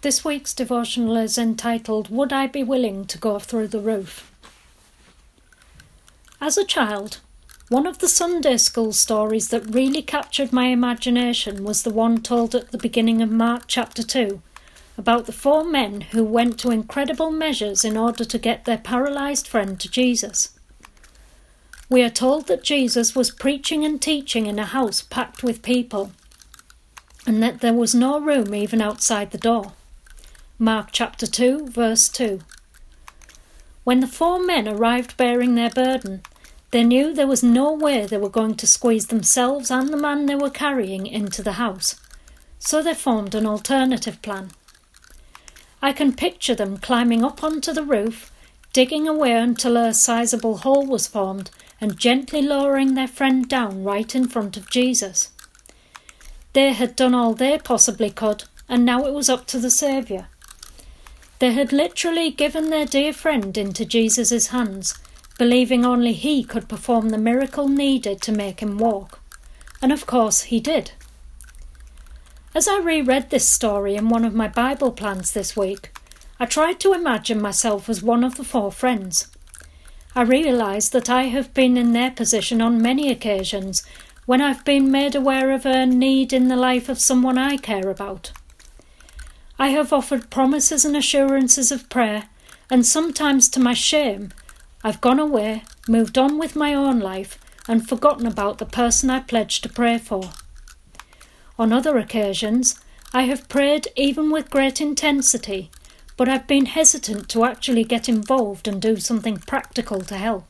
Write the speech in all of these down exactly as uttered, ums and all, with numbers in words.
This week's devotional is entitled, Would I Be Willing to Go Through the Roof? As a child, one of the Sunday school stories that really captured my imagination was the one told at the beginning of Mark chapter two, about the four men who went to incredible measures in order to get their paralysed friend to Jesus. We are told that Jesus was preaching and teaching in a house packed with people, and that there was no room even outside the door. Mark chapter two, verse two. When the four men arrived bearing their burden, they knew there was no way they were going to squeeze themselves and the man they were carrying into the house, so they formed an alternative plan. I can picture them climbing up onto the roof, digging away until a sizable hole was formed, and gently lowering their friend down right in front of Jesus. They had done all they possibly could, and now it was up to the Saviour. They had literally given their dear friend into Jesus' hands, believing only he could perform the miracle needed to make him walk. And of course he did. As I reread this story in one of my Bible plans this week, I tried to imagine myself as one of the four friends. I realised that I have been in their position on many occasions when I've been made aware of a need in the life of someone I care about. I have offered promises and assurances of prayer, and sometimes to my shame, I've gone away, moved on with my own life, and forgotten about the person I pledged to pray for. On other occasions, I have prayed even with great intensity, but I've been hesitant to actually get involved and do something practical to help.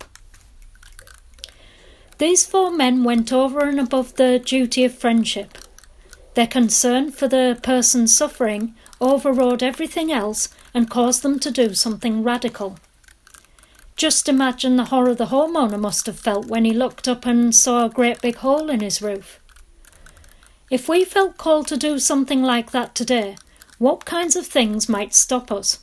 These four men went over and above the duty of friendship. Their concern for the person suffering overrode everything else and caused them to do something radical. Just imagine the horror the homeowner must have felt when he looked up and saw a great big hole in his roof. If we felt called to do something like that today, what kinds of things might stop us?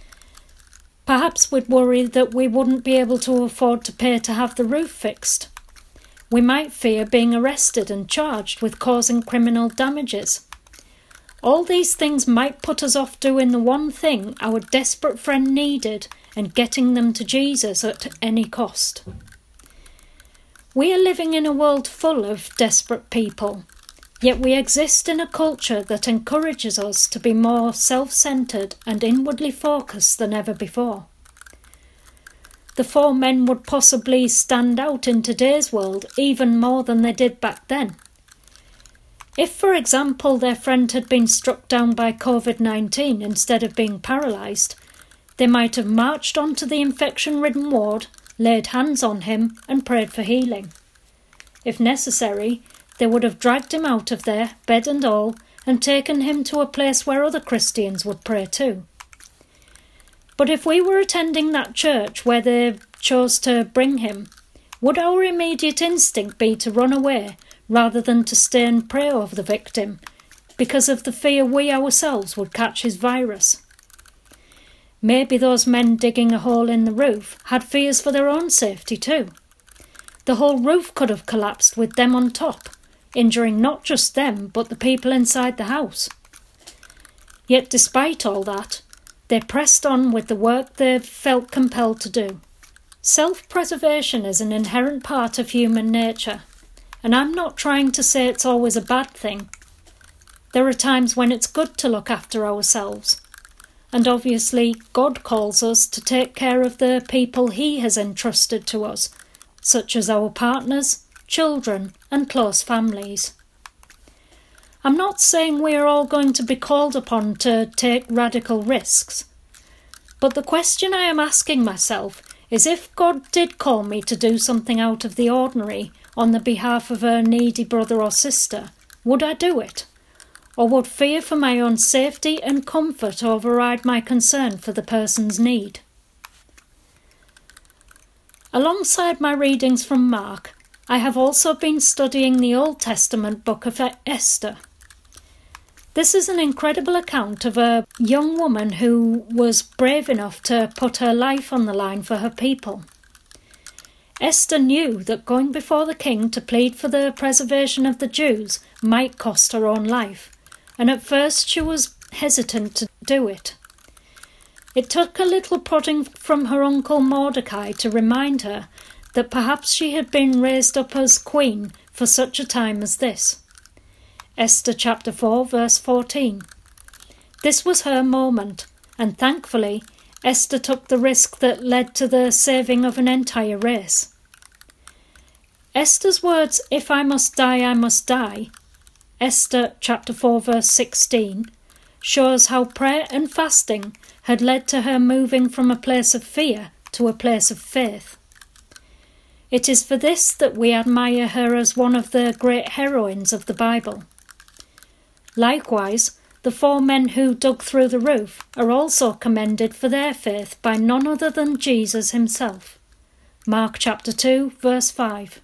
Perhaps we'd worry that we wouldn't be able to afford to pay to have the roof fixed. We might fear being arrested and charged with causing criminal damages. All these things might put us off doing the one thing our desperate friend needed and getting them to Jesus at any cost. We are living in a world full of desperate people, yet we exist in a culture that encourages us to be more self-centred and inwardly focused than ever before. The four men would possibly stand out in today's world even more than they did back then. If, for example, their friend had been struck down by covid nineteen instead of being paralysed, they might have marched onto the infection-ridden ward, laid hands on him and prayed for healing. If necessary, they would have dragged him out of there, bed and all, and taken him to a place where other Christians would pray too. But if we were attending that church where they chose to bring him, would our immediate instinct be to run away rather than to stay and pray over the victim, because of the fear we ourselves would catch his virus? Maybe those men digging a hole in the roof had fears for their own safety too. The whole roof could have collapsed with them on top, injuring not just them but the people inside the house. Yet despite all that, they pressed on with the work they felt compelled to do. Self-preservation is an inherent part of human nature, and I'm not trying to say it's always a bad thing. There are times when it's good to look after ourselves, and obviously God calls us to take care of the people He has entrusted to us, such as our partners, children and close families. I'm not saying we are all going to be called upon to take radical risks, but the question I am asking myself is if God did call me to do something out of the ordinary on the behalf of a needy brother or sister, would I do it? Or would fear for my own safety and comfort override my concern for the person's need? Alongside my readings from Mark, I have also been studying the Old Testament book of Esther. This is an incredible account of a young woman who was brave enough to put her life on the line for her people. Esther knew that going before the king to plead for the preservation of the Jews might cost her own life, and at first she was hesitant to do it. It took a little prodding from her uncle Mordecai to remind her that perhaps she had been raised up as queen for such a time as this. Esther chapter four verse fourteen. This was her moment, and thankfully Esther took the risk that led to the saving of an entire race. Esther's words, "If I must die, I must die," Esther chapter four verse sixteen, shows how prayer and fasting had led to her moving from a place of fear to a place of faith. It is for this that we admire her as one of the great heroines of the Bible. Likewise, the four men who dug through the roof are also commended for their faith by none other than Jesus himself. Mark chapter two verse five.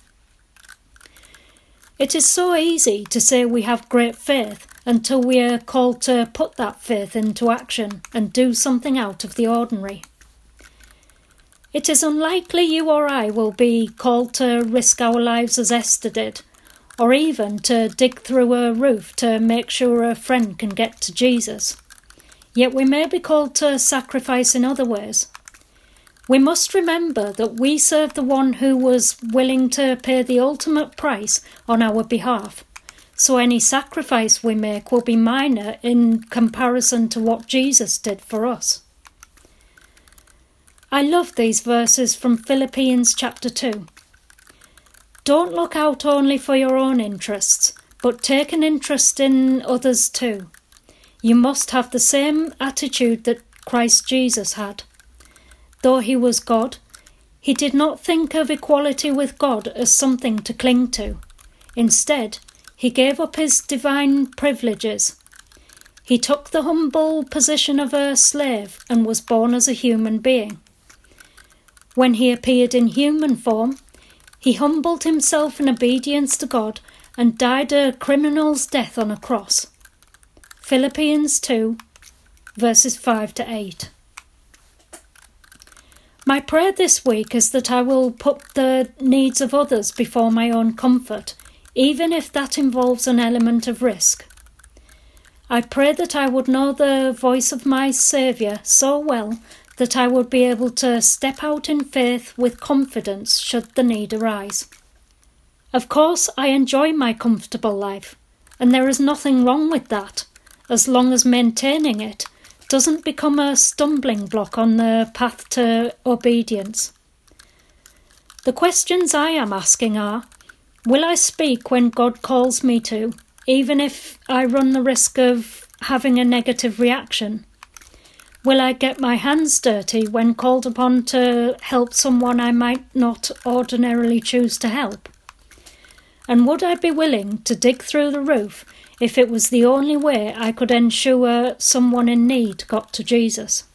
It is so easy to say we have great faith until we are called to put that faith into action and do something out of the ordinary. It is unlikely you or I will be called to risk our lives as Esther did, or even to dig through a roof to make sure a friend can get to Jesus. Yet we may be called to sacrifice in other ways. We must remember that we serve the one who was willing to pay the ultimate price on our behalf, so any sacrifice we make will be minor in comparison to what Jesus did for us. I love these verses from Philippians chapter two. Don't look out only for your own interests, but take an interest in others too. You must have the same attitude that Christ Jesus had. Though he was God, he did not think of equality with God as something to cling to. Instead, he gave up his divine privileges. He took the humble position of a slave and was born as a human being. When he appeared in human form, he humbled himself in obedience to God and died a criminal's death on a cross. Philippians two, verses five to eight. My prayer this week is that I will put the needs of others before my own comfort, even if that involves an element of risk. I pray that I would know the voice of my Saviour so well that I would be able to step out in faith with confidence should the need arise. Of course, I enjoy my comfortable life, and there is nothing wrong with that, as long as maintaining it doesn't become a stumbling block on the path to obedience. The questions I am asking are, will I speak when God calls me to, even if I run the risk of having a negative reaction? Will I get my hands dirty when called upon to help someone I might not ordinarily choose to help? And would I be willing to dig through the roof if it was the only way I could ensure someone in need got to Jesus?